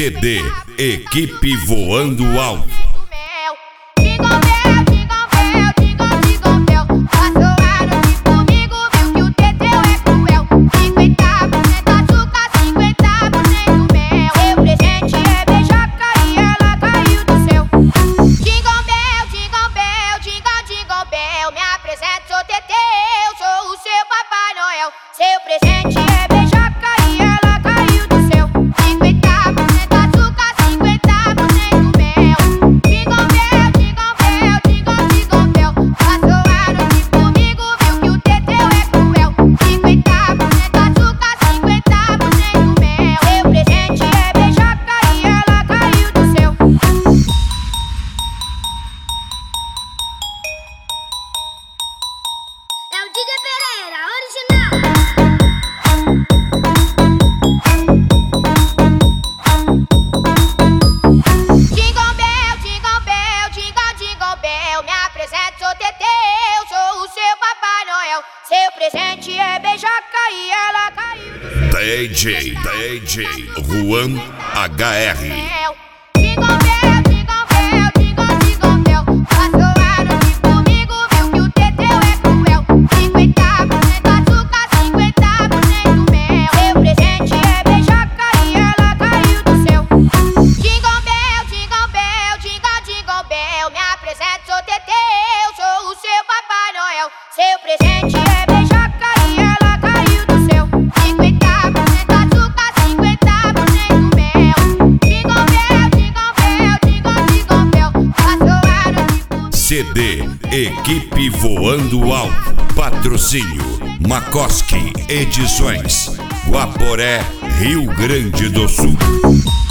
CD Equipe Voando Alto. Seu presente é beijoca e ela caiu do céu. 50% açúcar, 50% mel. Jingle bell, jingle bell, jingle, jingle bell. Passou a noite comigo, viu que o teteu é cruel. 50% açúcar, 50% mel. Seu presente é beijoca e ela caiu do céu. É o DJ Pereira, original. Sou Teteu, sou o seu Papai Noel. Seu presente é beijoca e ela caiu do céu. DJ Juan HR. Jingle bell, jingle bell, jingle, jingle bell. Passou a noite comigo, viu que o teteu é cruel. 50% açúcar, 50% mel. Seu presente é beijoca e ela caiu do céu. Jingle bell, jingle bell, jingle, jingle bell. Me apresento, sou Teteu, sou o seu Papai Noel. Seu presente é beijoca e ela caiu do céu. 50% açúcar, 50% mel. Jingle bell, jingle bell, jingle, jingle bell. Passou a noite comigo. CD Equipe Voando Alto. Patrocínio Makoski Edições, Guaporé, Rio Grande do Sul.